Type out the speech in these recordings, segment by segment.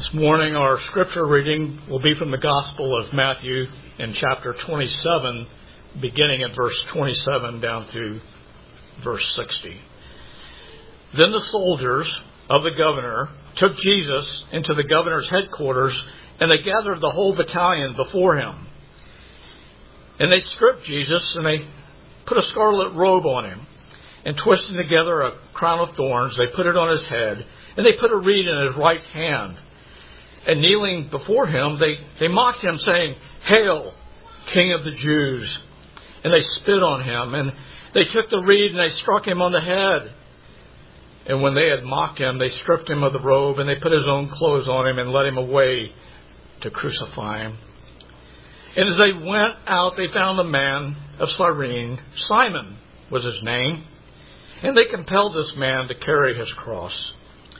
This morning our scripture reading will be from the Gospel of Matthew in chapter 27, beginning at verse 27 down to verse 60. Then the soldiers of the governor took Jesus into the governor's headquarters, and they gathered the whole battalion before him. And they stripped Jesus, and they put a scarlet robe on him, and twisting together a crown of thorns, they put it on his head, and they put a reed in his right hand. And kneeling before him, they mocked him, saying, "Hail, King of the Jews!" And they spit on him, and they took the reed and they struck him on the head. And when they had mocked him, they stripped him of the robe, and they put his own clothes on him and led him away to crucify him. And as they went out, they found a man of Cyrene, Simon was his name, and they compelled this man to carry his cross.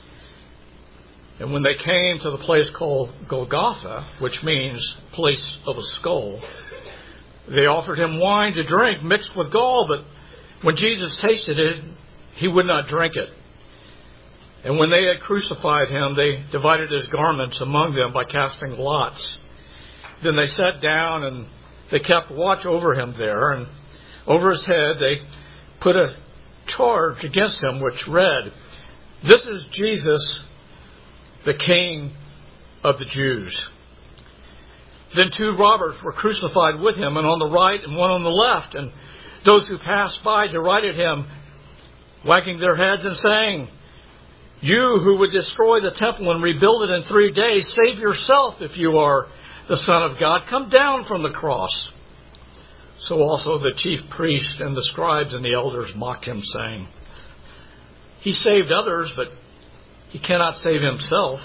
And when they came to the place called Golgotha, which means place of a skull, they offered him wine to drink mixed with gall, but when Jesus tasted it, he would not drink it. And when they had crucified him, they divided his garments among them by casting lots. Then they sat down and they kept watch over him there, and over his head they put a charge against him which read, "This is Jesus, the King of the Jews." Then two robbers were crucified with him, and on the right and one on the left. And those who passed by derided him, wagging their heads and saying, "You who would destroy the temple and rebuild it in 3 days, save yourself if you are the Son of God. Come down from the cross." So also the chief priests and the scribes and the elders mocked him, saying, "He saved others, but he cannot save himself.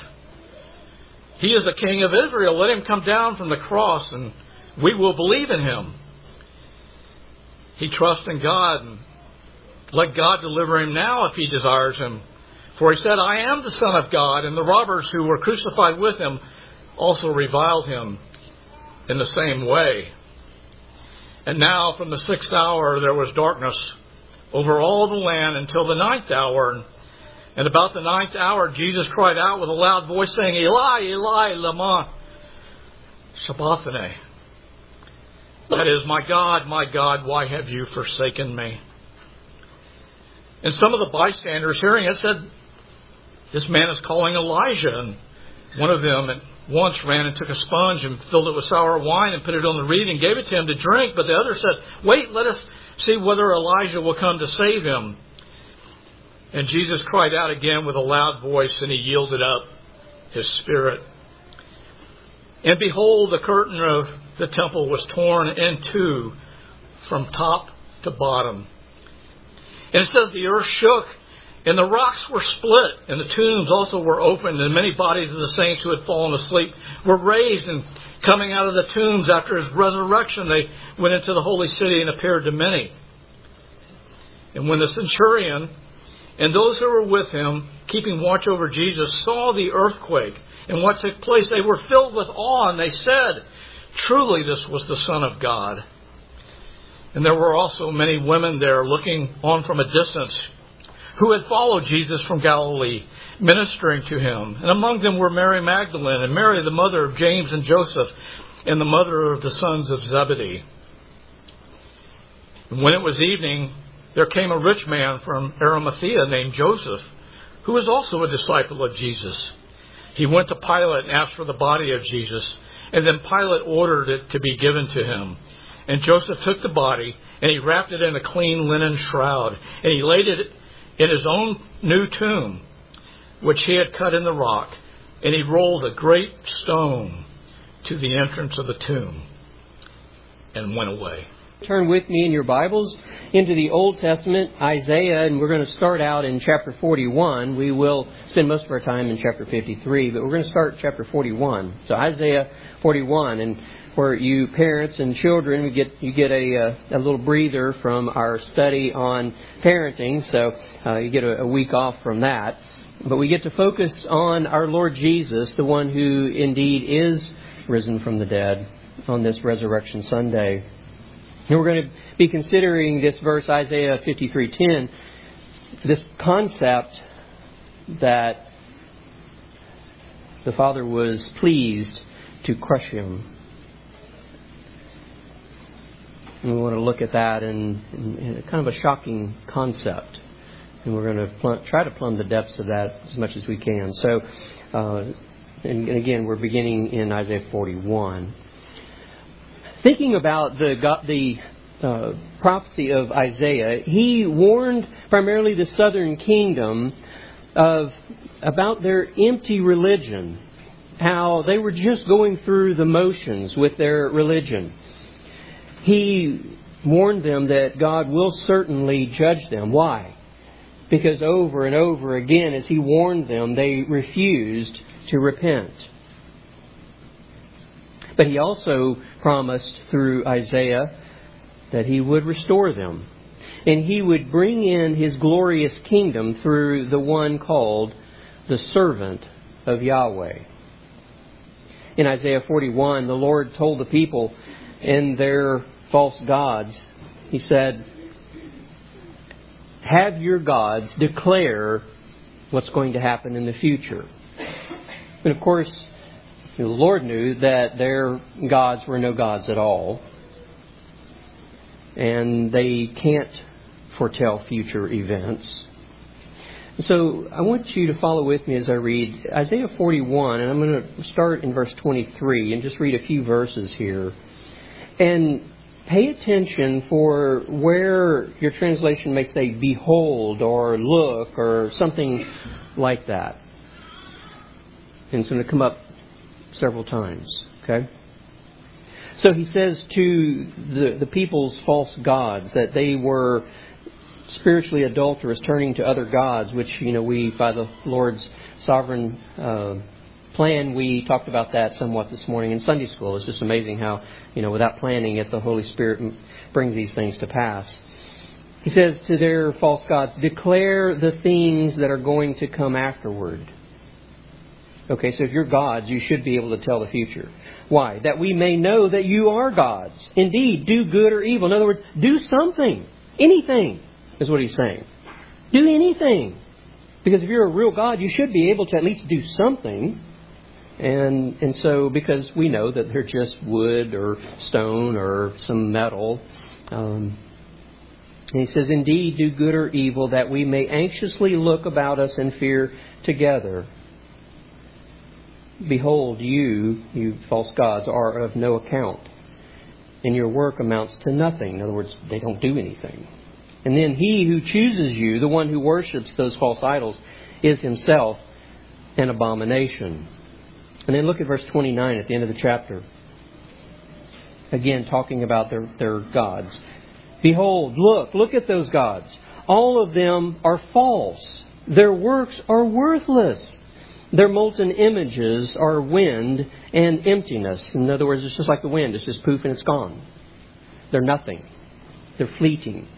He is the King of Israel. Let him come down from the cross, and we will believe in him. He trusts in God, and let God deliver him now if he desires him. For he said, 'I am the Son of God.'" And the robbers who were crucified with him also reviled him in the same way. And now from the 6th hour there was darkness over all the land until the 9th hour. And about the 9th hour, Jesus cried out with a loud voice, saying, "Eli, Eli, lama sabachthani." That is, my God, why have you forsaken me?" And some of the bystanders hearing it said, "This man is calling Elijah." And one of them at once ran and took a sponge and filled it with sour wine and put it on the reed and gave it to him to drink. But the other said, "Wait, let us see whether Elijah will come to save him." And Jesus cried out again with a loud voice, and he yielded up his spirit. And behold, the curtain of the temple was torn in two from top to bottom. And it says the earth shook, and the rocks were split, and the tombs also were opened, and many bodies of the saints who had fallen asleep were raised. And coming out of the tombs after his resurrection, they went into the holy city and appeared to many. And when the centurion and those who were with him, keeping watch over Jesus, saw the earthquake and what took place, they were filled with awe, and they said, "Truly this was the Son of God." And there were also many women there looking on from a distance, who had followed Jesus from Galilee, ministering to him. And among them were Mary Magdalene, and Mary the mother of James and Joseph, and the mother of the sons of Zebedee. And when it was evening, there came a rich man from Arimathea named Joseph, who was also a disciple of Jesus. He went to Pilate and asked for the body of Jesus, and then Pilate ordered it to be given to him. And Joseph took the body, and he wrapped it in a clean linen shroud, and he laid it in his own new tomb, which he had cut in the rock, and he rolled a great stone to the entrance of the tomb and went away. Turn with me in your Bibles into the Old Testament, Isaiah, and we're going to start out in chapter 41. We will spend most of our time in chapter 53, but we're going to start chapter 41. So Isaiah 41, and for you parents and children, you get a little breather from our study on parenting, so you get a week off from that. But we get to focus on our Lord Jesus, the one who indeed is risen from the dead on this Resurrection Sunday. And we're going to be considering this verse, Isaiah 53:10, this concept that the Father was pleased to crush him. And we want to look at that in kind of a shocking concept. And we're going to try to plumb the depths of that as much as we can. So, and again, we're beginning in Isaiah 41. Thinking about the prophecy of Isaiah, he warned primarily the southern kingdom about their empty religion, how they were just going through the motions with their religion. He warned them that God will certainly judge them. Why? Because over and over again, as He warned them, they refused to repent. But He also promised through Isaiah that He would restore them. And He would bring in His glorious kingdom through the one called the servant of Yahweh. In Isaiah 41, the Lord told the people and their false gods, He said, have your gods declare what's going to happen in the future. And of course, the Lord knew that their gods were no gods at all. And they can't foretell future events. So I want you to follow with me as I read Isaiah 41, and I'm going to start in verse 23 and just read a few verses here. And pay attention for where your translation may say behold or look or something like that. And it's going to come up several times. Okay? So he says to the people's false gods that they were spiritually adulterous, turning to other gods, which, we, by the Lord's sovereign plan, we talked about that somewhat this morning in Sunday school. It's just amazing how, without planning it, the Holy Spirit brings these things to pass. He says to their false gods, declare the things that are going to come afterward. Okay, so if you're gods, you should be able to tell the future. Why? That we may know that you are gods. Indeed, do good or evil. In other words, do something. Anything is what he's saying. Do anything. Because if you're a real God, you should be able to at least do something. And so, because we know that they're just wood or stone or some metal. And he says, indeed, do good or evil, that we may anxiously look about us in fear together. Behold, you false gods, are of no account, and your work amounts to nothing. In other words, they don't do anything. And then he who chooses you, the one who worships those false idols, is himself an abomination. And then look at verse 29 at the end of the chapter. Again, talking about their gods. Behold, look at those gods. All of them are false. Their works are worthless. Their molten images are wind and emptiness. In other words, it's just like the wind. It's just poof and it's gone. They're nothing. They're fleeting.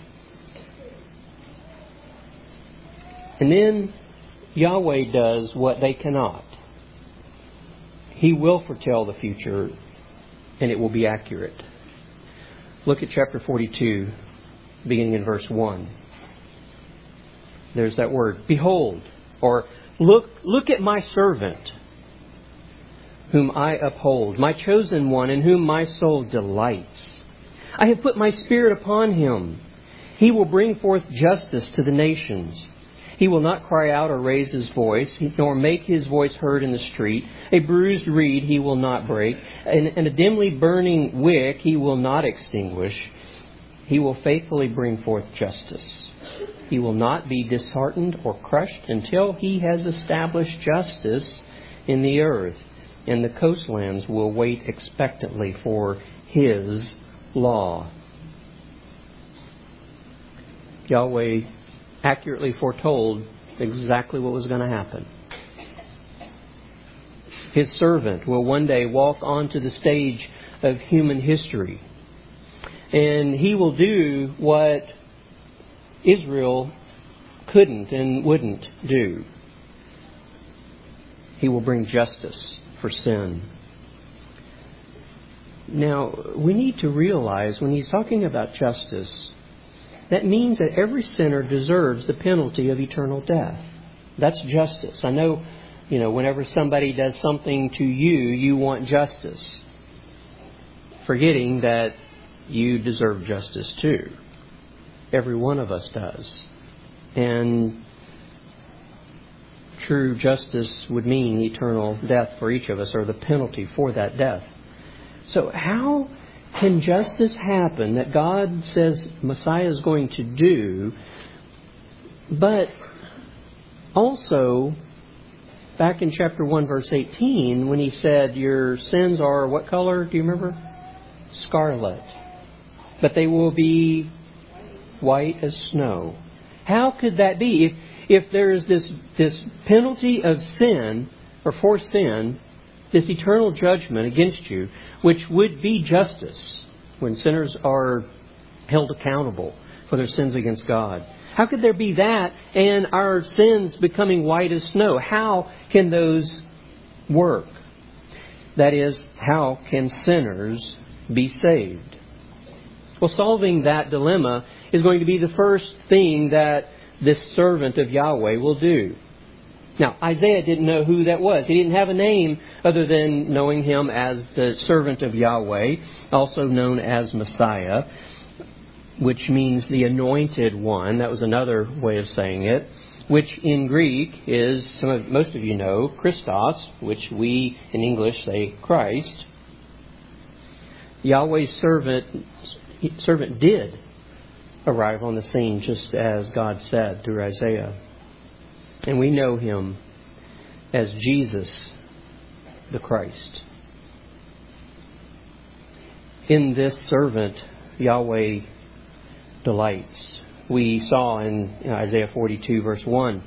And then Yahweh does what they cannot. He will foretell the future, and it will be accurate. Look at chapter 42, beginning in verse 1. There's that word, behold, or Look at my servant, whom I uphold, my chosen one, in whom my soul delights. I have put my spirit upon him. He will bring forth justice to the nations. He will not cry out or raise his voice, nor make his voice heard in the street. A bruised reed he will not break, and a dimly burning wick he will not extinguish. He will faithfully bring forth justice. He will not be disheartened or crushed until he has established justice in the earth. And the coastlands will wait expectantly for his law. Yahweh accurately foretold exactly what was going to happen. His servant will one day walk onto the stage of human history. And he will do what Israel couldn't and wouldn't do. He will bring justice for sin. Now, we need to realize when he's talking about justice, that means that every sinner deserves the penalty of eternal death. That's justice. I know Whenever somebody does something to you, you want justice, forgetting that you deserve justice too. Every one of us does. And true justice would mean eternal death for each of us, or the penalty for that death. So how can justice happen that God says Messiah is going to do, but also back in chapter 1, verse 18, when He said, your sins are what color? Do you remember? Scarlet. But they will be white as snow. How could that be? If there is this penalty of sin, or for sin, this eternal judgment against you, which would be justice when sinners are held accountable for their sins against God. How could there be that and our sins becoming white as snow? How can those work? That is, how can sinners be saved? Well, solving that dilemma is going to be the first thing that this servant of Yahweh will do. Now, Isaiah didn't know who that was. He didn't have a name other than knowing him as the servant of Yahweh, also known as Messiah, which means the anointed one. That was another way of saying it, which in Greek is, most of you know, Christos, which we in English say Christ. Yahweh's servant did arrive on the scene just as God said through Isaiah. And we know Him as Jesus the Christ. In this servant, Yahweh delights. We saw in Isaiah 42 verse 1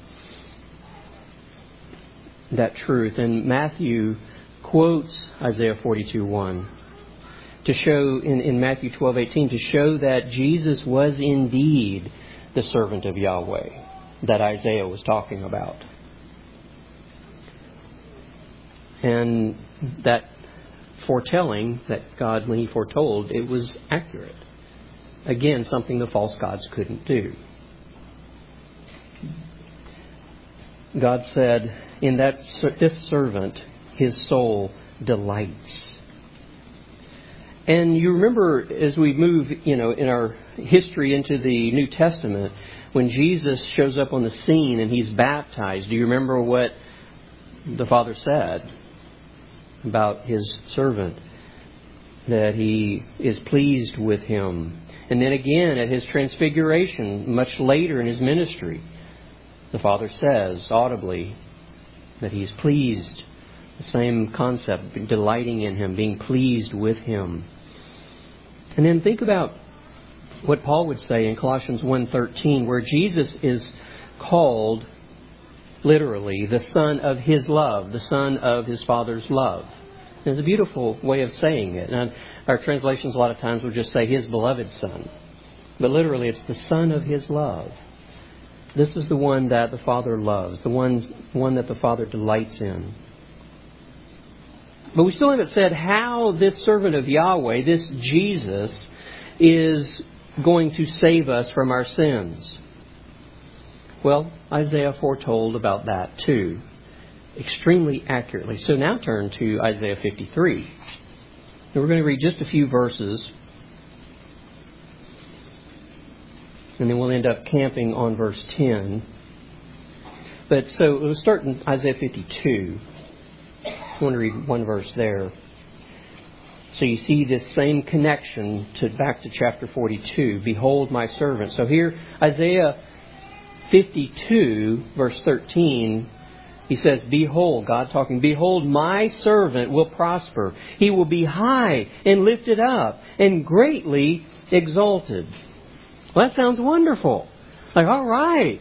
that truth. And Matthew quotes Isaiah 42:1 to show in Matthew 12:18 to show that Jesus was indeed the servant of Yahweh that Isaiah was talking about. And that foretelling that God, when He foretold, it was accurate. Again, something the false gods couldn't do. God said, in this servant, His soul delights. And you remember, as we move, in our history into the New Testament, when Jesus shows up on the scene and He's baptized, do you remember what the Father said about His servant? That He is pleased with him. And then again, at His transfiguration, much later in His ministry, the Father says audibly that He's pleased. The same concept, delighting in Him, being pleased with Him. And then think about what Paul would say in Colossians 1:13, where Jesus is called literally the Son of His love, the Son of His Father's love. It's a beautiful way of saying it. And our translations a lot of times will just say His beloved Son. But literally it's the Son of His love. This is the one that the Father loves, the one that the Father delights in. But we still haven't said how this servant of Yahweh, this Jesus, is going to save us from our sins. Well, Isaiah foretold about that too, extremely accurately. So now turn to Isaiah 53. And we're going to read just a few verses, and then we'll end up camping on verse 10. But so we'll start in Isaiah 52. I want to read one verse there. So you see this same connection back to chapter 42. Behold my servant. So here, Isaiah 52, verse 13, he says, behold, God talking, behold, my servant will prosper. He will be high and lifted up and greatly exalted. Well, that sounds wonderful. Like, all right.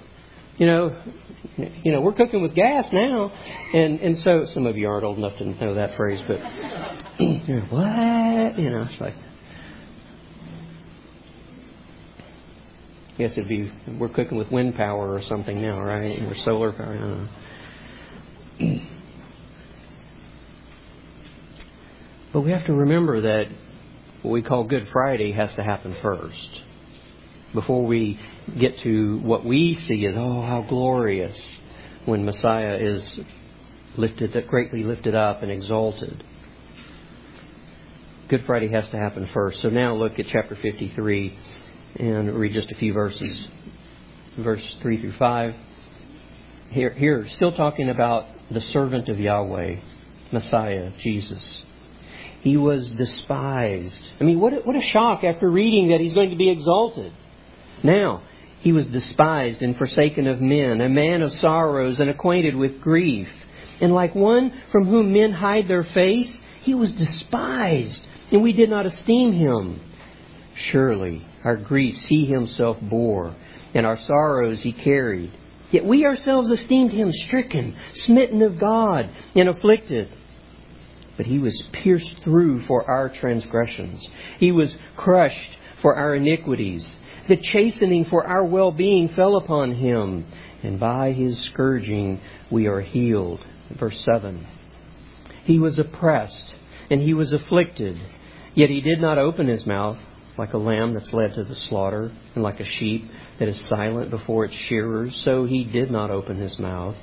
We're cooking with gas now. And so some of you aren't old enough to know that phrase, but what? It's like, I guess it'd be, we're cooking with wind power or something now, right? Or solar power. I don't know. But we have to remember that what we call Good Friday has to happen first. Before we get to what we see as, oh, how glorious when Messiah is greatly lifted up and exalted. Good Friday has to happen first. So now look at chapter 53 and read just a few verses. Verse 3 through 5. Here, still talking about the servant of Yahweh, Messiah, Jesus. He was despised. I mean, what a shock after reading that He's going to be exalted. Now, He was despised and forsaken of men, a man of sorrows and acquainted with grief. And like one from whom men hide their face, He was despised, and we did not esteem Him. Surely our griefs He Himself bore, and our sorrows He carried. Yet we ourselves esteemed Him stricken, smitten of God, and afflicted. But He was pierced through for our transgressions. He was crushed for our iniquities. The chastening for our well-being fell upon Him, and by His scourging we are healed. Verse 7. He was oppressed, and He was afflicted, yet He did not open His mouth. Like a lamb that's led to the slaughter, and like a sheep that is silent before its shearers, so He did not open His mouth.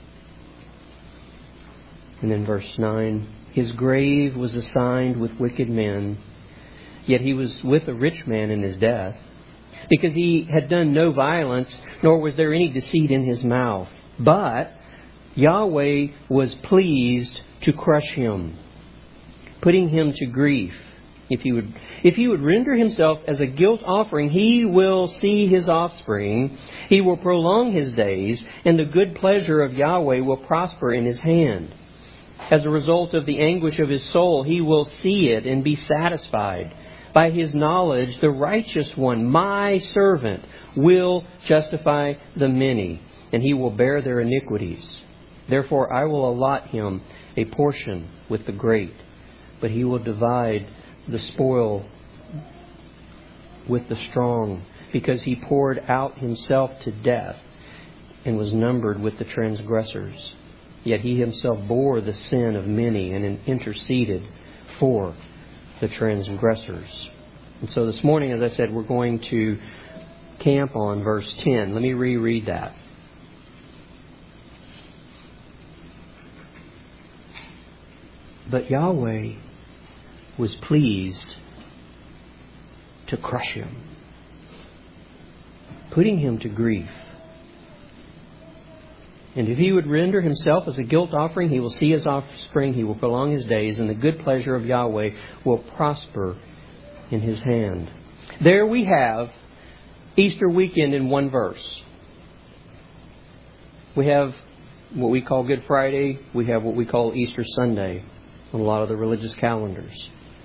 And then verse 9, His grave was assigned with wicked men, yet He was with a rich man in His death, because He had done no violence, nor was there any deceit in His mouth. But Yahweh was pleased to crush Him, putting Him to grief. If he would render Himself as a guilt offering, He will see His offspring. He will prolong His days, and the good pleasure of Yahweh will prosper in His hand. As a result of the anguish of His soul, He will see it and be satisfied. By His knowledge, the righteous one, my servant, will justify the many, and He will bear their iniquities. Therefore I will allot Him a portion with the great, but He will divide the spoil with the strong, because He poured out Himself to death and was numbered with the transgressors. Yet He Himself bore the sin of many and interceded for the transgressors. And so this morning, as I said, we're going to camp on verse 10. Let me reread that. But Yahweh was pleased to crush Him, putting Him to grief. And if He would render Himself as a guilt offering, He will see His offspring, He will prolong His days, and the good pleasure of Yahweh will prosper in His hand. There we have Easter weekend in one verse. We have what we call Good Friday. We have what we call Easter Sunday on a lot of the religious calendars.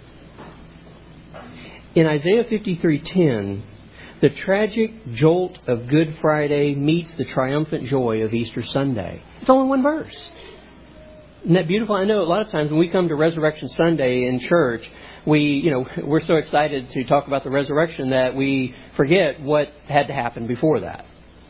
In Isaiah 53:10, the tragic jolt of Good Friday meets the triumphant joy of Easter Sunday. It's all in one verse. Isn't that beautiful? I know a lot of times when we come to Resurrection Sunday in church, we're so excited to talk about the resurrection that we forget what had to happen before that.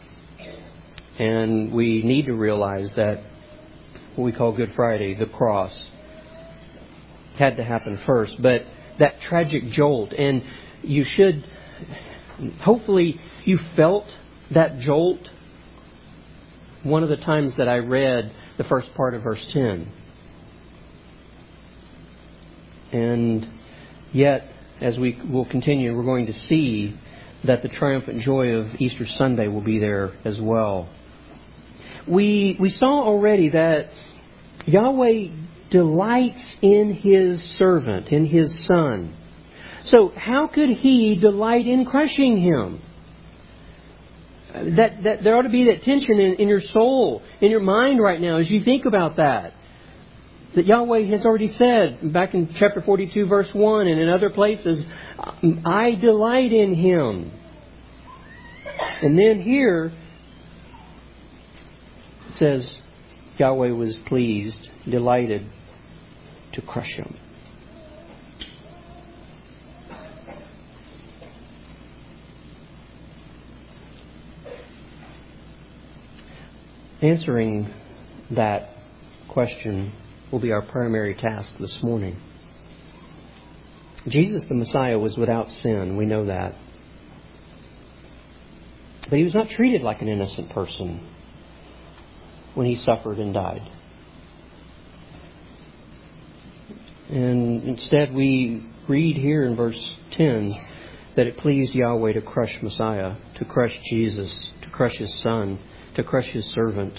And we need to realize that what we call Good Friday, the cross, had to happen first. But that tragic jolt, and hopefully you felt that jolt one of the times that I read the first part of verse 10. And yet, as we will continue, we're going to see that the triumphant joy of Easter Sunday will be there as well. We saw already that Yahweh delights in His servant, in His Son. So how could He delight in crushing Him? That there ought to be that tension in your soul, in your mind right now as you think about that. That Yahweh has already said back in chapter 42 verse 1 and in other places, I delight in Him. And then here it says Yahweh was pleased, delighted to crush Him. Answering that question will be our primary task this morning. Jesus the Messiah was without sin. We know that. But He was not treated like an innocent person when He suffered and died. And instead we read here in verse 10 that it pleased Yahweh to crush Messiah, to crush Jesus, to crush His Son, to crush His servant.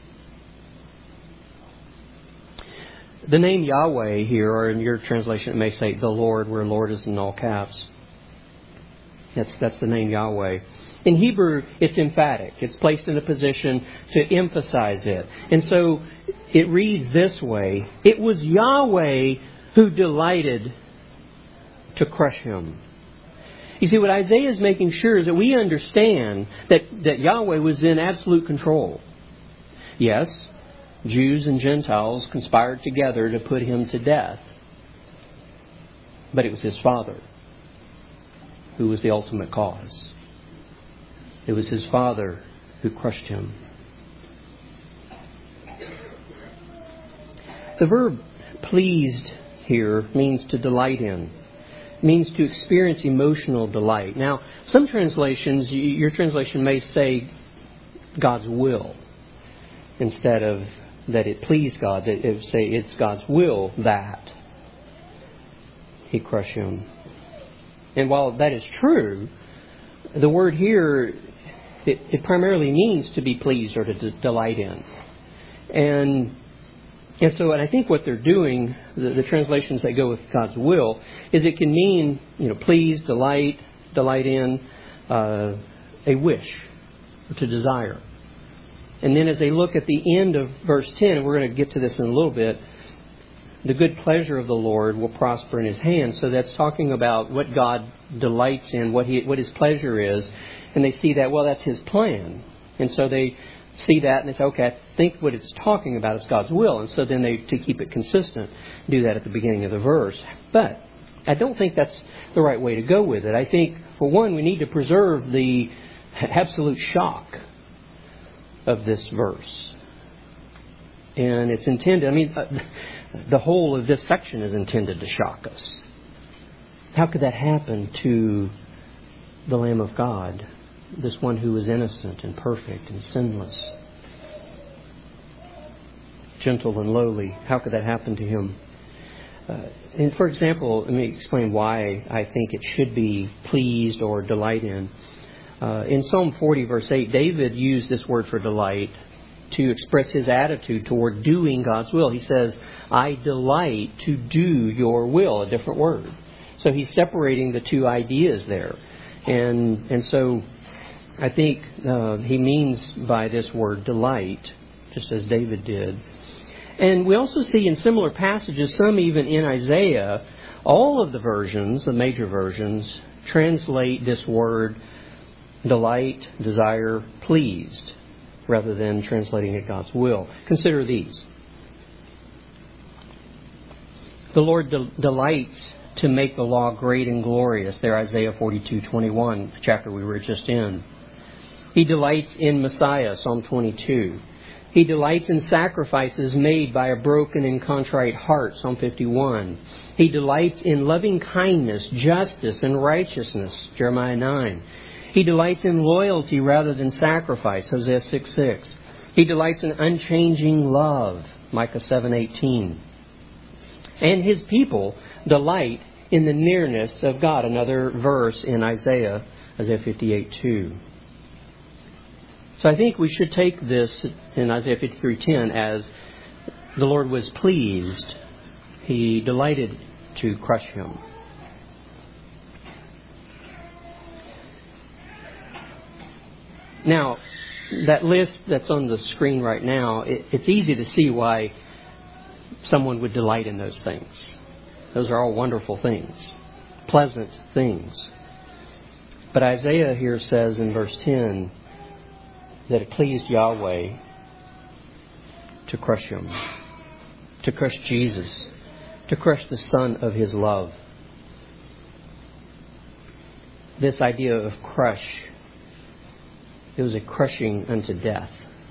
The name Yahweh here, or in your translation it may say the Lord, where Lord is in all caps. That's the name Yahweh. In Hebrew, it's emphatic. It's placed in a position to emphasize it. And so it reads this way: it was Yahweh who delighted to crush Him. You see, what Isaiah is making sure is that we understand that Yahweh was in absolute control. Yes, Jews and Gentiles conspired together to put Him to death. But it was His Father who was the ultimate cause. It was His Father who crushed Him. The verb pleased here means to delight in. It means to experience emotional delight. Now, some translations, your translation may say God's will instead of that it pleased God. That it would say it's God's will that He crush Him. And while that is true, the word here, it primarily means to be pleased or to delight in. And so I think what they're doing, the translations that go with God's will, is it can mean, please, delight in, a wish, or to desire. And then as they look at the end of verse 10, we're going to get to this in a little bit, the good pleasure of the Lord will prosper in His hand. So that's talking about what God delights in, what His pleasure is. And they see that, well, that's His plan. And so they see that and they say, okay, I think what it's talking about is God's will. And so then they, to keep it consistent, do that at the beginning of the verse. But I don't think that's the right way to go with it. I think, for one, we need to preserve the absolute shock of this verse. And it's intended, the whole of this section is intended to shock us. How could that happen to the Lamb of God? This one who is innocent and perfect and sinless, gentle and lowly. How could that happen to Him? And for example, let me explain why I think it should be pleased or delight in. In Psalm 40, verse 8, David used this word for delight to express his attitude toward doing God's will. He says, I delight to do your will, a different word. So he's separating the two ideas there. And so I think he means by this word delight, just as David did. And we also see in similar passages, some even in Isaiah, all of the versions, the major versions, translate this word delight, desire, pleased, rather than translating it God's will. Consider these. The Lord delights to make the law great and glorious. There, Isaiah 42:21, the chapter we were just in. He delights in Messiah, Psalm 22. He delights in sacrifices made by a broken and contrite heart, Psalm 51. He delights in loving kindness, justice, and righteousness, Jeremiah 9. He delights in loyalty rather than sacrifice, Hosea 6:6. He delights in unchanging love, Micah 7:18. And His people delight in the nearness of God, another verse in Isaiah 58:2. So I think we should take this in Isaiah 53:10 as the Lord was pleased. He delighted to crush Him. Now, that list that's on the screen right now, it's easy to see why someone would delight in those things. Those are all wonderful things, pleasant things. But Isaiah here says in verse 10 that it pleased Yahweh to crush Him, to crush Jesus, to crush the Son of His love. This idea of crush, it was a crushing unto death.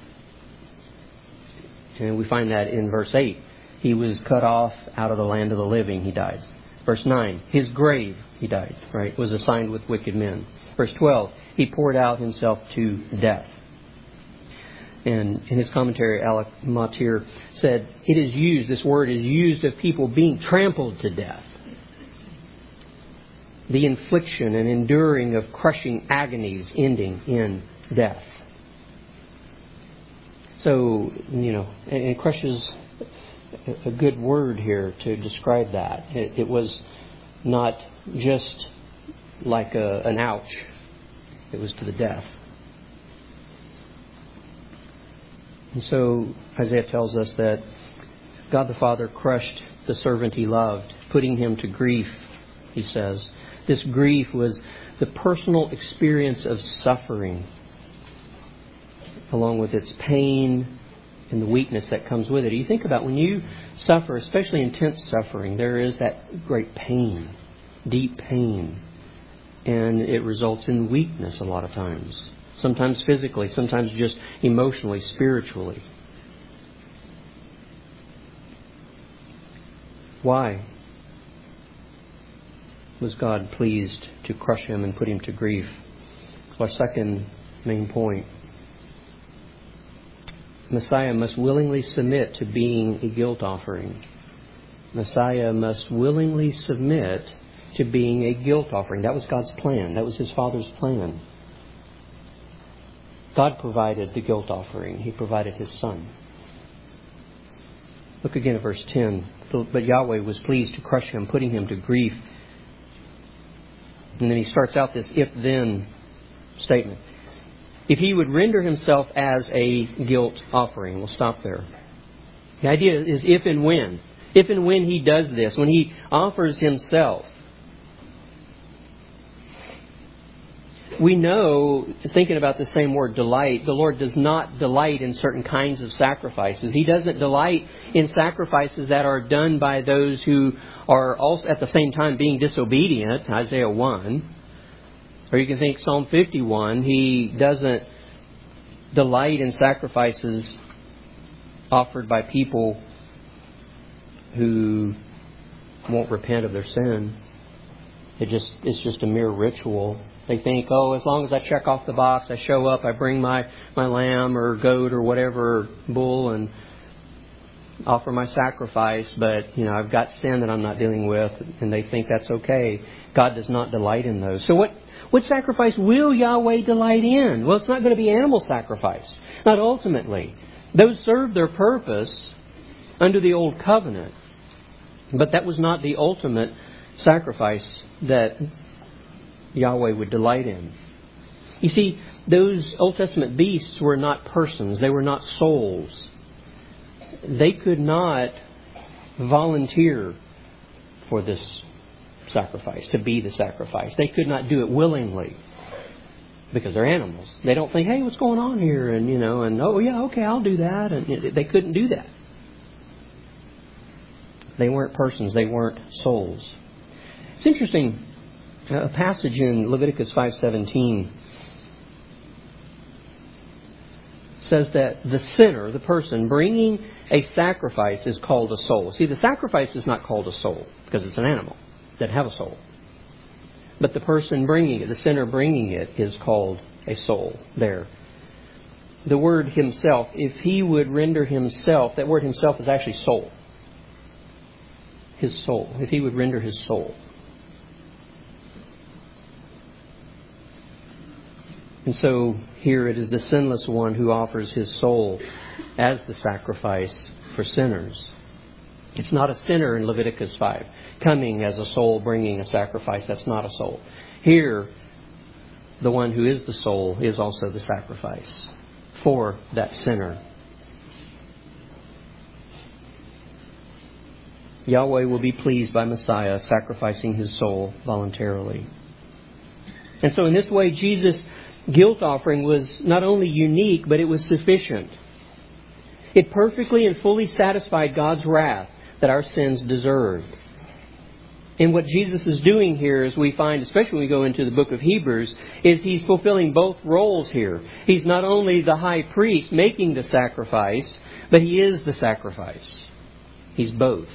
And we find that in verse 8. He was cut off out of the land of the living. He died. Verse 9. His grave, He died, right, was assigned with wicked men. Verse 12. He poured out Himself to death. And in his commentary, Alec Motyer said, this word is used of people being trampled to death. The infliction and enduring of crushing agonies ending in death. So, and crush is a good word here to describe that. It was not just like an ouch. It was to the death. And so Isaiah tells us that God the Father crushed the servant He loved, putting him to grief, he says. This grief was the personal experience of suffering, along with its pain and the weakness that comes with it. You think about when you suffer, especially intense suffering, there is that great pain, deep pain. And it results in weakness a lot of times. Sometimes physically, sometimes just emotionally, spiritually. Why was God pleased to crush him and put him to grief? Our second main point. Messiah must willingly submit to being a guilt offering. Messiah must willingly submit to being a guilt offering. That was God's plan. That was His Father's plan. God provided the guilt offering. He provided His Son. Look again at verse 10. But Yahweh was pleased to crush him, putting him to grief. And then he starts out this if-then statement. If he would render himself as a guilt offering. We'll stop there. The idea is if and when. If and when he does this, when he offers himself. We know, thinking about the same word, delight, the Lord does not delight in certain kinds of sacrifices. He doesn't delight in sacrifices that are done by those who are also at the same time being disobedient, Isaiah 1. Or you can think Psalm 51, He doesn't delight in sacrifices offered by people who won't repent of their sin. It's just a mere ritual. They think, as long as I check off the box, I show up, I bring my lamb or goat or whatever, bull, and offer my sacrifice, but, I've got sin that I'm not dealing with, and they think that's okay. God does not delight in those. So what sacrifice will Yahweh delight in? Well, it's not going to be animal sacrifice. Not ultimately. Those served their purpose under the Old Covenant, but that was not the ultimate sacrifice that Yahweh would delight in. You see, those Old Testament beasts were not persons. They were not souls. They could not volunteer for this sacrifice, to be the sacrifice. They could not do it willingly because they're animals. They don't think, hey, what's going on here? And oh yeah, okay, I'll do that. And they couldn't do that. They weren't persons. They weren't souls. It's interesting. A passage in Leviticus 5:17 says that the sinner, the person bringing a sacrifice, is called a soul. See, the sacrifice is not called a soul because it's an animal that have a soul. But the person bringing it, the sinner bringing it, is called a soul there. The word himself, if he would render himself, that word himself is actually soul. His soul. If he would render his soul. And so here it is the sinless one who offers his soul as the sacrifice for sinners. It's not a sinner in Leviticus 5 coming as a soul bringing a sacrifice. That's not a soul. Here, the one who is the soul is also the sacrifice for that sinner. Yahweh will be pleased by Messiah sacrificing his soul voluntarily. And so in this way, Jesus' guilt offering was not only unique, but it was sufficient. It perfectly and fully satisfied God's wrath that our sins deserved. And what Jesus is doing here, as we find, especially when we go into the book of Hebrews, is He's fulfilling both roles here. He's not only the high priest making the sacrifice, but He is the sacrifice. He's both.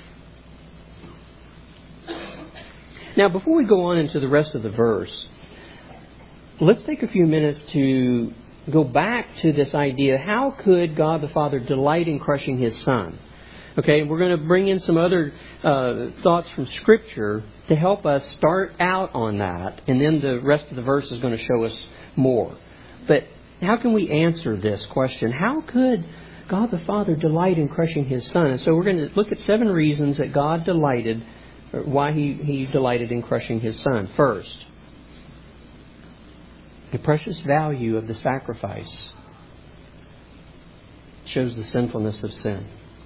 Now, before we go on into the rest of the verse, let's take a few minutes to go back to this idea, how could God the Father delight in crushing His Son? Okay, we're going to bring in some other thoughts from Scripture to help us start out on that, and then the rest of the verse is going to show us more. But how can we answer this question? How could God the Father delight in crushing His Son? And so we're going to look at 7 reasons that God delighted, or why He delighted in crushing His Son. First, the precious value of the sacrifice shows the sinfulness of sin.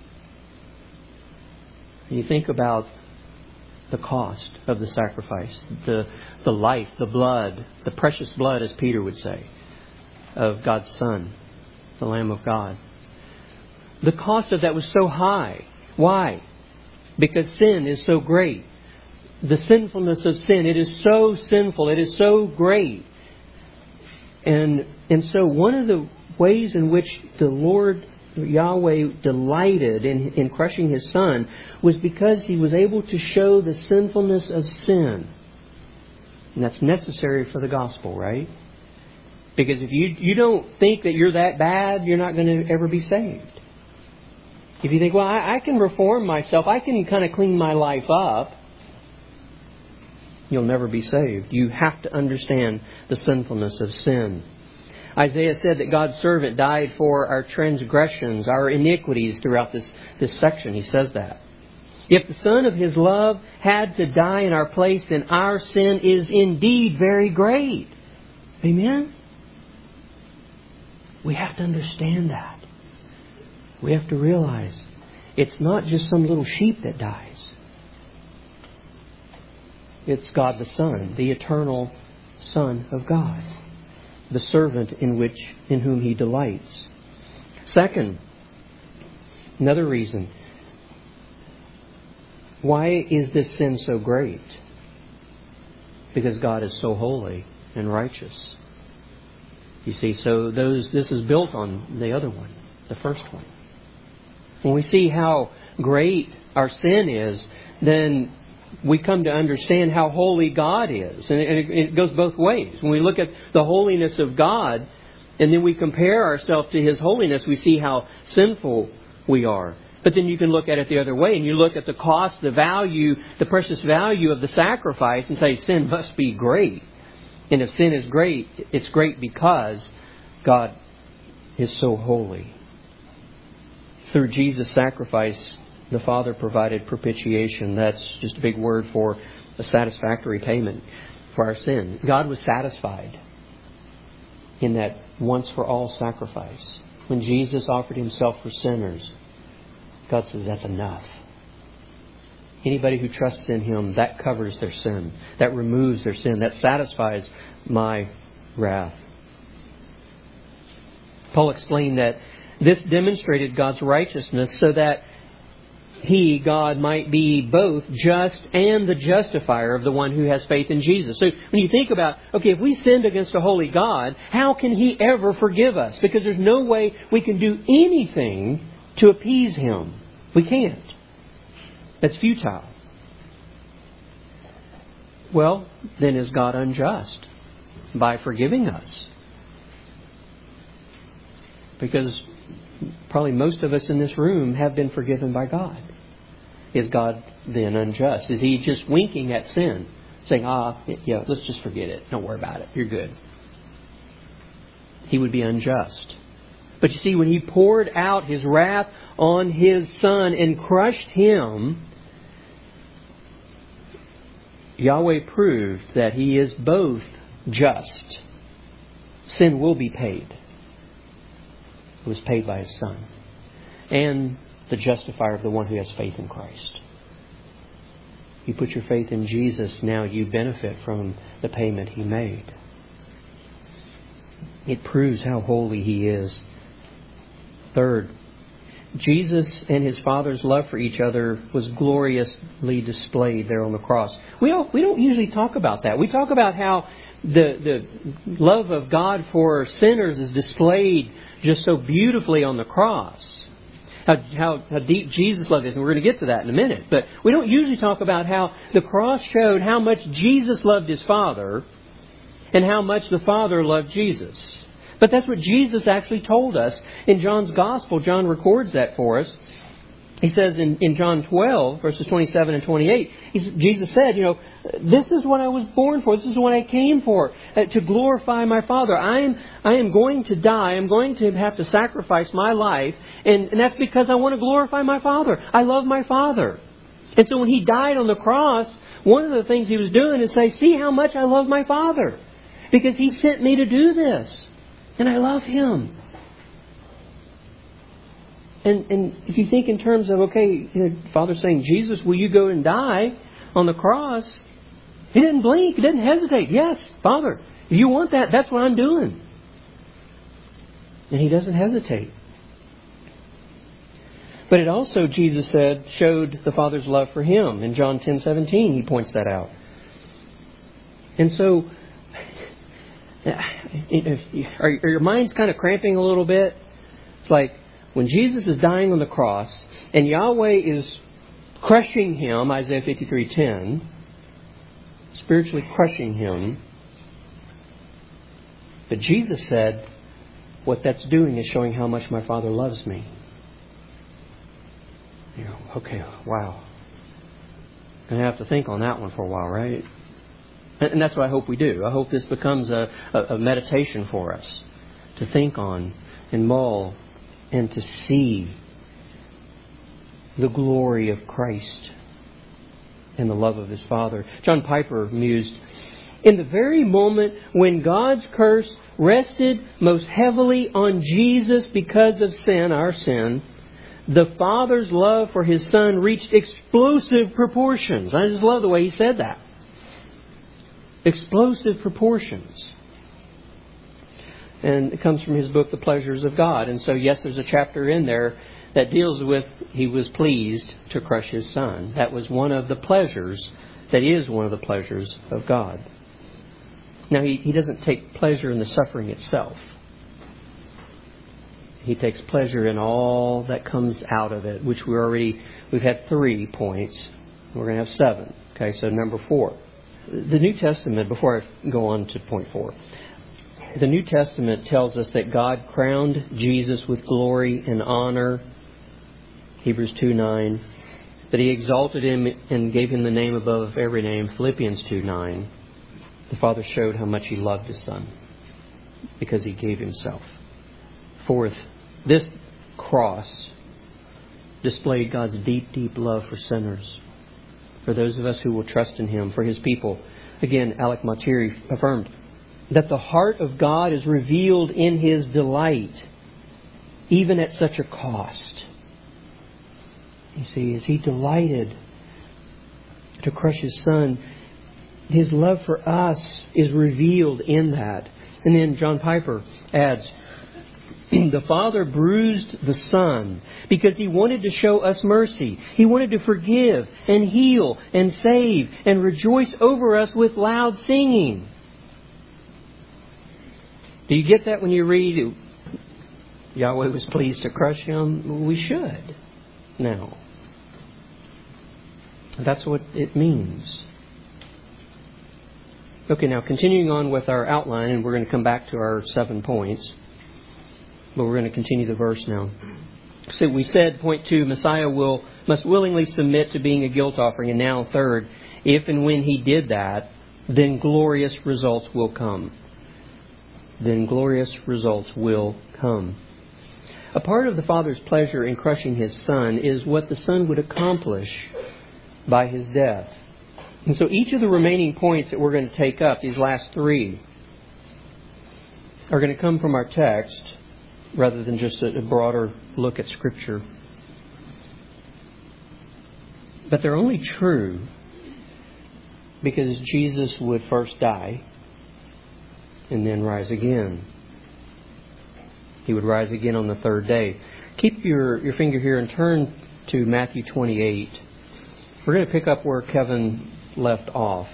You think about the cost of the sacrifice, the life, the blood, the precious blood, as Peter would say, of God's Son, the Lamb of God. The cost of that was so high. Why? Because sin is so great. The sinfulness of sin, it is so sinful, it is so great. And so one of the ways in which the Lord Yahweh delighted in crushing His Son was because He was able to show the sinfulness of sin. And that's necessary for the gospel, right? Because if you don't think that you're that bad, you're not going to ever be saved. If you think, well, I can reform myself, I can kind of clean my life up, you'll never be saved. You have to understand the sinfulness of sin. Isaiah said that God's servant died for our transgressions, our iniquities throughout this section. He says that. If the Son of His love had to die in our place, then our sin is indeed very great. Amen? We have to understand that. We have to realize it's not just some little sheep that dies. It's God the Son, the eternal Son of God, the servant in whom He delights. Second, another reason. Why is this sin so great? Because God is so holy and righteous. You see, so this is built on the other one, the first one. When we see how great our sin is, then we come to understand how holy God is. And it goes both ways. When we look at the holiness of God, and then we compare ourselves to His holiness, we see how sinful we are. But then you can look at it the other way, and you look at the cost, the value, the precious value of the sacrifice, and say, sin must be great. And if sin is great, it's great because God is so holy. Through Jesus' sacrifice, the Father provided propitiation. That's just a big word for a satisfactory payment for our sin. God was satisfied in that once-for-all sacrifice. When Jesus offered Himself for sinners, God says that's enough. Anybody who trusts in Him, that covers their sin. That removes their sin. That satisfies my wrath. Paul explained that this demonstrated God's righteousness so that He, God, might be both just and the justifier of the one who has faith in Jesus. So when you think about, okay, if we sinned against a holy God, how can He ever forgive us? Because there's no way we can do anything to appease Him. We can't. That's futile. Well, then is God unjust by forgiving us? Because probably most of us in this room have been forgiven by God. Is God then unjust? Is He just winking at sin? Saying, let's just forget it. Don't worry about it. You're good. He would be unjust. But you see, when He poured out His wrath on His Son and crushed Him, Yahweh proved that He is both just. Sin will be paid. It was paid by His Son. And the justifier of the one who has faith in Christ. You put your faith in Jesus, now you benefit from the payment He made. It proves how holy He is. Third, Jesus and His Father's love for each other was gloriously displayed there on the cross. We don't usually talk about that. We talk about how the love of God for sinners is displayed just so beautifully on the cross. How deep Jesus' love is. And we're going to get to that in a minute. But we don't usually talk about how the cross showed how much Jesus loved His Father and how much the Father loved Jesus. But that's what Jesus actually told us. In John's Gospel, John records that for us. He says in John 12, verses 27 and 28, Jesus said, this is what I was born for. This is what I came for, to glorify my Father. I am going to die. I'm going to have to sacrifice my life. And that's because I want to glorify my Father. I love my Father. And so when He died on the cross, one of the things He was doing is say, see how much I love my Father. Because He sent me to do this. And I love Him. And if you think in terms of, Father's saying, Jesus, will you go and die on the cross? He didn't blink. He didn't hesitate. Yes, Father, if you want that, that's what I'm doing. And He doesn't hesitate. But it also, Jesus said, showed the Father's love for Him. In John 10:17, He points that out. And so, are your minds kind of cramping a little bit? It's like, when Jesus is dying on the cross and Yahweh is crushing Him, Isaiah 53:10, spiritually crushing Him, but Jesus said, what that's doing is showing how much my Father loves me. Wow. I'm going to have to think on that one for a while, right? And that's what I hope we do. I hope this becomes a meditation for us to think on and mull and to see the glory of Christ and the love of His Father. John Piper mused, in the very moment when God's curse rested most heavily on Jesus because of sin, our sin, the Father's love for His Son reached explosive proportions. I just love the way he said that. Explosive proportions. And it comes from his book, The Pleasures of God. And so, yes, there's a chapter in there that deals with He was pleased to crush His Son. That was one of the pleasures, that is one of the pleasures of God. Now, He doesn't take pleasure in the suffering itself. He takes pleasure in all that comes out of it, which we've had 3 points. We're going to have 7. Okay, so number 4. The New Testament, before I go on to point 4, the New Testament tells us that God crowned Jesus with glory and honor, Hebrews 2:9, that He exalted Him and gave Him the name above every name, Philippians 2:9. The Father showed how much He loved His Son because He gave Himself. 4th, this cross displayed God's deep, deep love for sinners, for those of us who will trust in Him, for His people. Again, Alec Materi affirmed that the heart of God is revealed in His delight, even at such a cost. You see, as He delighted to crush His Son, His love for us is revealed in that. And then John Piper adds, the Father bruised the Son because He wanted to show us mercy. He wanted to forgive and heal and save and rejoice over us with loud singing. Do you get that when you read Yahweh was pleased to crush Him? We should now. That's what it means. Okay, now continuing on with our outline, and we're going to come back to our 7 points. But we're going to continue the verse now. So we said, point 2, Messiah must willingly submit to being a guilt offering. And now, 3rd, if and when He did that, then glorious results will come. Then glorious results will come. A part of the Father's pleasure in crushing His Son is what the Son would accomplish by His death. And so each of the remaining points that we're going to take up, these last 3, are going to come from our text rather than just a broader look at Scripture. But they're only true because Jesus would first die and then rise again. He would rise again on the 3rd day. Keep your finger here and turn to Matthew 28. We're going to pick up where Kevin left off.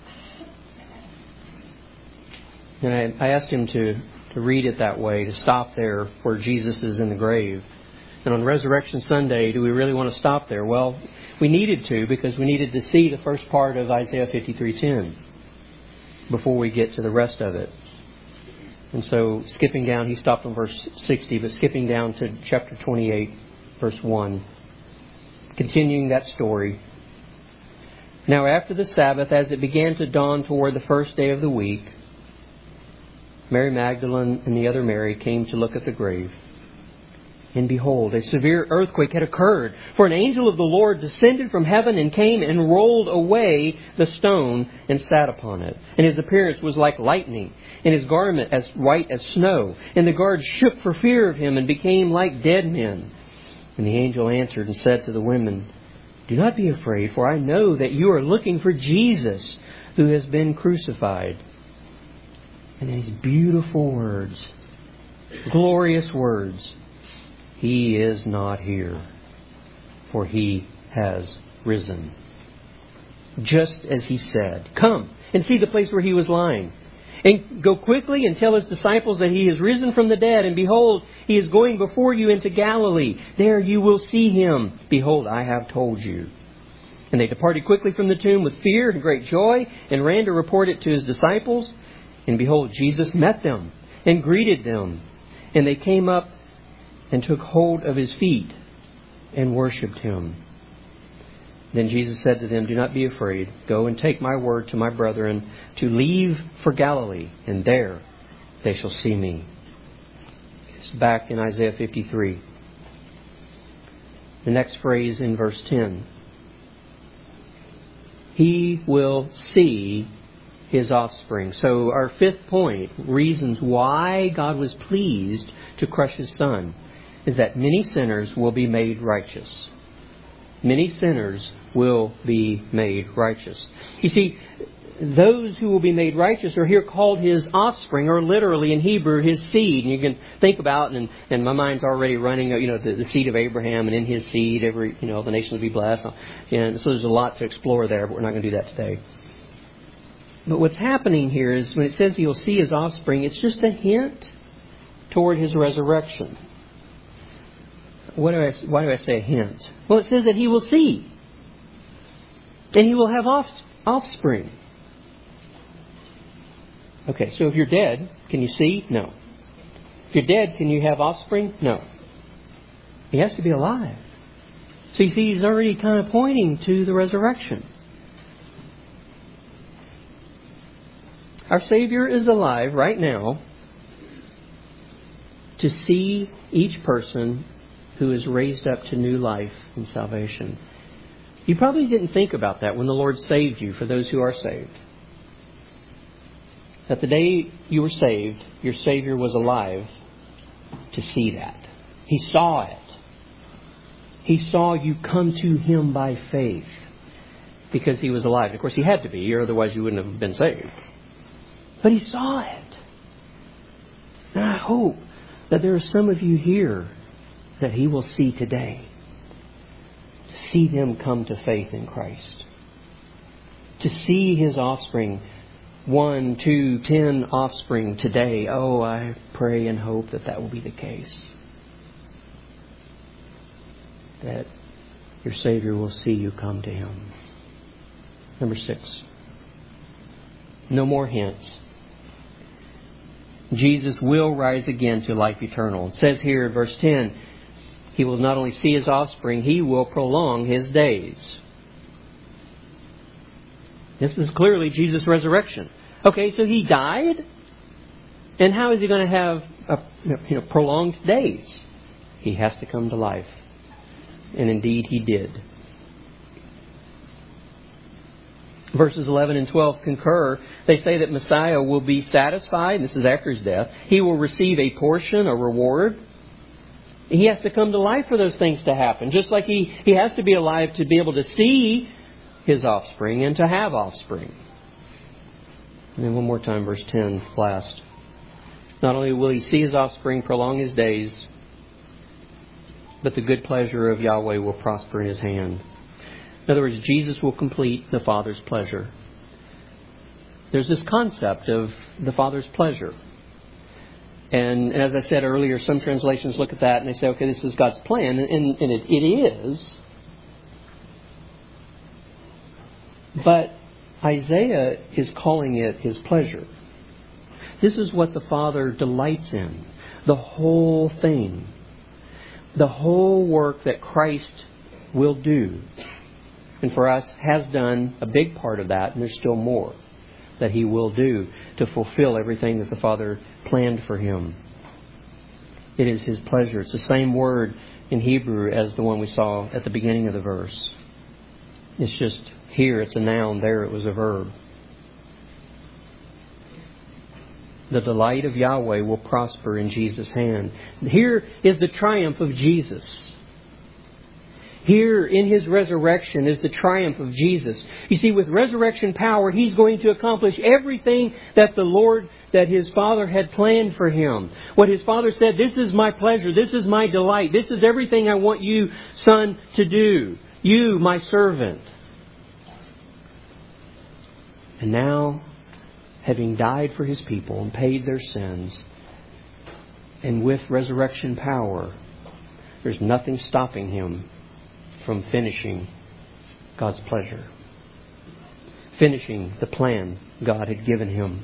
And I asked him to read it that way, to stop there where Jesus is in the grave. And on Resurrection Sunday, do we really want to stop there? Well, we needed to, because we needed to see the first part of Isaiah 53:10 before we get to the rest of it. And so skipping down, he stopped on verse 60, but skipping down to chapter 28, verse 1. Continuing that story. Now after the Sabbath, as it began to dawn toward the first day of the week, Mary Magdalene and the other Mary came to look at the grave. And behold, a severe earthquake had occurred, for an angel of the Lord descended from heaven and came and rolled away the stone and sat upon it. And his appearance was like lightning, and his garment as white as snow. And the guards shook for fear of him and became like dead men. And the angel answered and said to the women, "Do not be afraid, for I know that you are looking for Jesus, who has been crucified." And these beautiful words, glorious words, "He is not here, for He has risen." Just as He said. Come and see the place where He was lying. And go quickly and tell His disciples that He is risen from the dead. And behold, He is going before you into Galilee. There you will see Him. Behold, I have told you. And they departed quickly from the tomb with fear and great joy, and ran to report it to His disciples. And behold, Jesus met them and greeted them. And they came up and took hold of His feet and worshipped Him. Then Jesus said to them, "Do not be afraid. Go and take my word to my brethren to leave for Galilee, and there they shall see me." It's back in Isaiah 53. The next phrase in verse 10. He will see His offspring. So our fifth point, reasons why God was pleased to crush His Son, is that many sinners will be made righteous. Many sinners will be made righteous. You see, those who will be made righteous are here called His offspring, or literally in Hebrew, His seed. And you can think about, and my mind's already running, the seed of Abraham, and in his seed, the nations will be blessed. And so there's a lot to explore there, but we're not going to do that today. But what's happening here is when it says He will see His offspring, it's just a hint toward His resurrection. Why do I say a hint? Well, it says that He will see. And He will have offspring. Okay, so if you're dead, can you see? No. If you're dead, can you have offspring? No. He has to be alive. So you see, He's already kind of pointing to the resurrection. Our Savior is alive right now to see each person who is raised up to new life and salvation. You probably didn't think about that when the Lord saved you, for those who are saved. That the day you were saved, your Savior was alive to see that. He saw it. He saw you come to Him by faith because He was alive. Of course, He had to be, or otherwise you wouldn't have been saved. But He saw it. And I hope that there are some of you here that He will see today. To see them come to faith in Christ. To see His offspring, 1, 2, 10 offspring today. Oh, I pray and hope that that will be the case. That your Savior will see you come to Him. Number 6. No more hints. Jesus will rise again to life eternal. It says here in verse 10, He will not only see His offspring, He will prolong His days. This is clearly Jesus' resurrection. Okay, so He died. And how is He going to have prolonged days? He has to come to life. And indeed He did. Verses 11 and 12 concur. They say that Messiah will be satisfied. This is after His death. He will receive a portion, a reward. He has to come to life for those things to happen. Just like he has to be alive to be able to see His offspring and to have offspring. And then one more time, verse 10, last. Not only will He see His offspring, prolong His days, but the good pleasure of Yahweh will prosper in His hand. In other words, Jesus will complete the Father's pleasure. There's this concept of the Father's pleasure. And as I said earlier, some translations look at that and they say, okay, this is God's plan. And it is. But Isaiah is calling it His pleasure. This is what the Father delights in. The whole thing. The whole work that Christ will do. And for us, has done a big part of that, and there's still more that He will do to fulfill everything that the Father planned for Him. It is His pleasure. It's the same word in Hebrew as the one we saw at the beginning of the verse. It's just here it's a noun, there it was a verb. The delight of Yahweh will prosper in Jesus' hand. Here is the triumph of Jesus. Here in His resurrection is the triumph of Jesus. You see, with resurrection power, He's going to accomplish everything that that His Father had planned for Him. What His Father said, this is my pleasure, this is my delight, this is everything I want you, Son, to do. You, my servant. And now, having died for His people and paid their sins, and with resurrection power, there's nothing stopping Him from finishing God's pleasure. Finishing the plan God had given Him.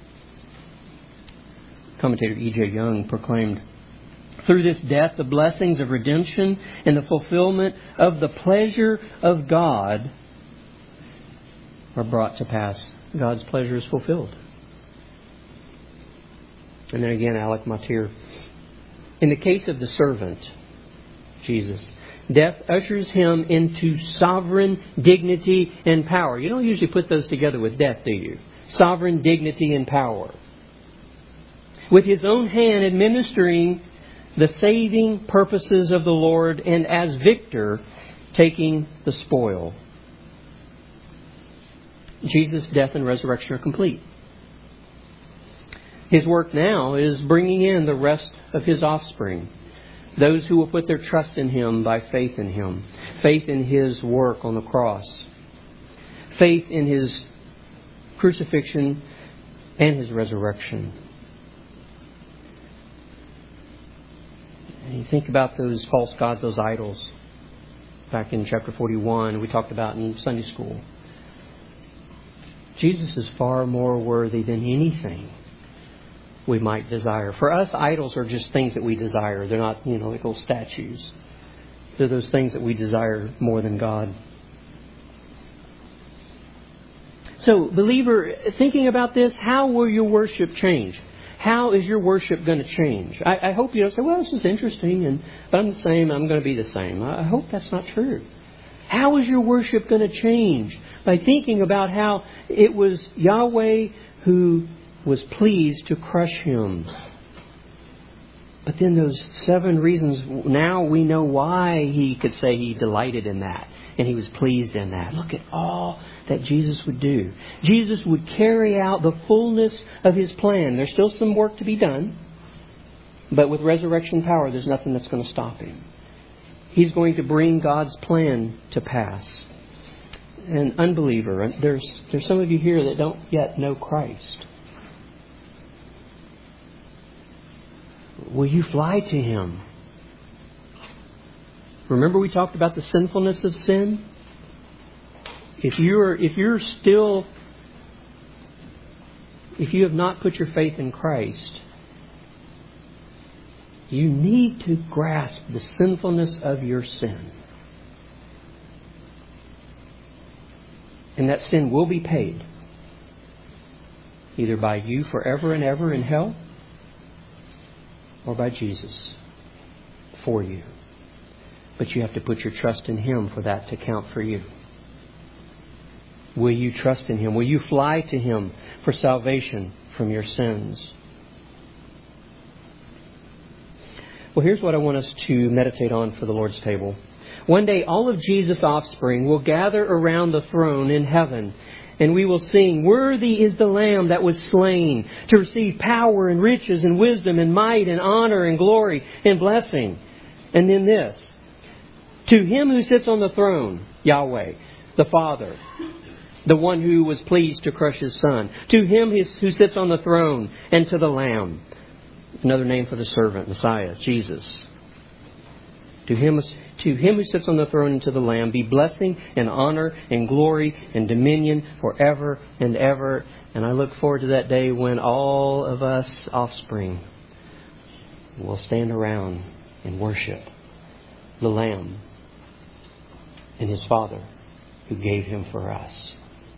Commentator E.J. Young proclaimed, through this death, the blessings of redemption and the fulfillment of the pleasure of God are brought to pass. God's pleasure is fulfilled. And then again, Alec Motyer. In the case of the servant, Jesus, death ushers Him into sovereign dignity and power. You don't usually put those together with death, do you? Sovereign dignity and power. With His own hand administering the saving purposes of the Lord, and as victor, taking the spoil. Jesus' death and resurrection are complete. His work now is bringing in the rest of His offspring. Those who will put their trust in Him by faith in Him. Faith in His work on the cross. Faith in His crucifixion and His resurrection. And you think about those false gods, those idols. Back in chapter 41, we talked about in Sunday school. Jesus is far more worthy than anything we might desire. For us, idols are just things that we desire. They're not, like little statues. They're those things that we desire more than God. So, believer, thinking about this, how will your worship change? How is your worship going to change? I hope you don't say, well, this is interesting, but I'm the same, I'm going to be the same. I hope that's not true. How is your worship going to change? By thinking about how it was Yahweh who was pleased to crush Him. But then those 7 reasons, now we know why He could say He delighted in that. And He was pleased in that. Look at all that Jesus would do. Jesus would carry out the fullness of His plan. There's still some work to be done. But with resurrection power, there's nothing that's going to stop Him. He's going to bring God's plan to pass. And unbeliever, there's some of you here that don't yet know Christ. Will you fly to Him? Remember we talked about the sinfulness of sin? If you have not put your faith in Christ, you need to grasp the sinfulness of your sin. And that sin will be paid. Either by you forever and ever in hell, or by Jesus for you. But you have to put your trust in Him for that to count for you. Will you trust in Him? Will you fly to Him for salvation from your sins? Well, here's what I want us to meditate on for the Lord's table. One day, all of Jesus' offspring will gather around the throne in heaven, and we will sing, "Worthy is the Lamb that was slain to receive power and riches and wisdom and might and honor and glory and blessing." And then this, "To Him who sits on the throne, Yahweh, the Father, the one who was pleased to crush His Son. To Him who sits on the throne, and to the Lamb." Another name for the servant, Messiah, Jesus. To him who sits on the throne and to the Lamb be blessing and honor and glory and dominion forever and ever. And I look forward to that day when all of us offspring will stand around and worship the Lamb and His Father who gave Him for us.